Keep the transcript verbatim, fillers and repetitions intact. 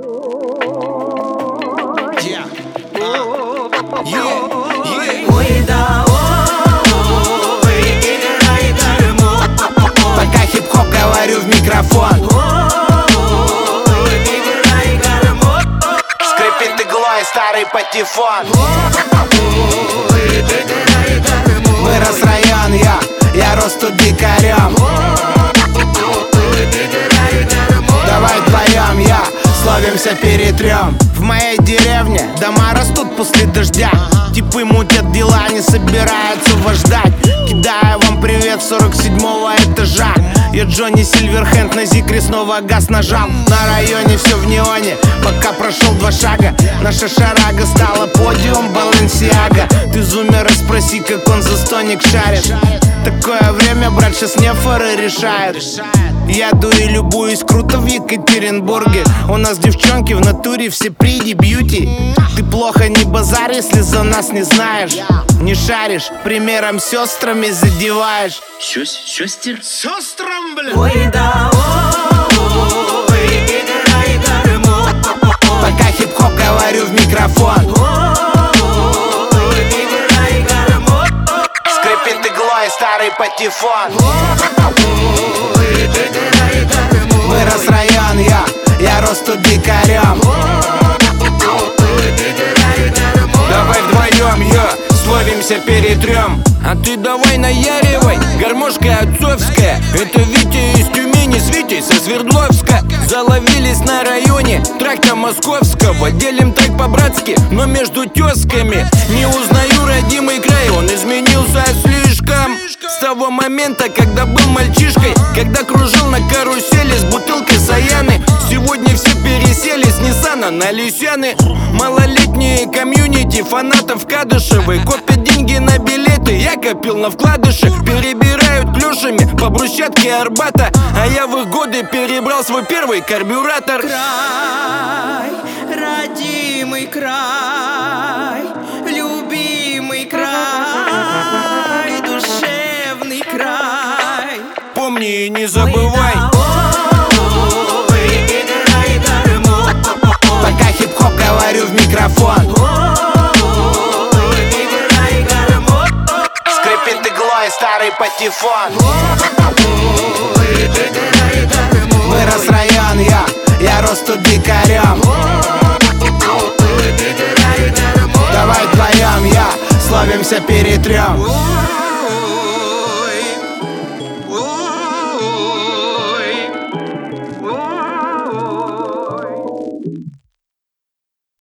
Yeah. Uh. Yeah. Yeah. Ой, да, ой, играй гармонь. Пока хип-хоп говорю в микрофон. Ой, играй гармонь. Скрипит иглой старый патефон. Ой, играй гармонь. Вырос район, я, я рос тут дикарем. Давай вдвоем, я, словимся перетрем. В моей деревне дома растут после дождя. Типы мутят дела, не собираются вас ждать. Кидаю вам привет с сорок седьмого этажа. Я Джонни Сильверхенд, на зикре снова газ нажал. На районе все в неоне, пока прошел два шага. Наша шарага стала подиум Баленсиага. Ты зумера спроси, как он за стоник шарит. Такое время, брат, сейчас нефоры решает. Я дую любуюсь круто в Екатеринбурге. У нас девчонки в натуре все приди бьюти. Ты плохо не базарь, если за нас не знаешь. Не шаришь, примером сестрами задеваешь. Сестер? Сестрам, блин. Ой, да, ой, играй гармонь. Пока хип-хоп говорю в микрофон. Ой, играй гармонь. Скрипит иглой старый патефон. Ой, играй гармонь. Вырос район, я, я рос тут дикарем. Ой, играй гармонь. Давай вдвоем, я, словимся перетрем. А ты давай наяривай, гармошка отцовская. Это Витя из Тюмени с Витей со Свердловска. Заловились на районе тракта московского. Делим трек по-братски, но между тёзками. Не узнаю родимый край, он изменился слишком. С того момента, когда был мальчишкой, когда кружил на карусели с бутылкой Саяны. Сегодня все пересели с Ниссана на Лисяны. Малолетние комьюнити фанатов Кадышевой копят деньги на билеты, я копил на вкладыши. Перебирают клюшами по брусчатке Арбата, а я в их годы перебрал свой первый карбюратор. Край, родимый край, любимый край, душевный край. Помни и не забывай. Ой, играй гармонь. Пока хип-хоп говорю в микрофон. Ой, играй гармонь. Скрипит иглой старый патефон. Ой, играй гармонь. Вырос район, я, я рос тут дикарем. Ой, играй гармонь. Давай вдвоем, я, словимся перетрем. Ой, ой, ой.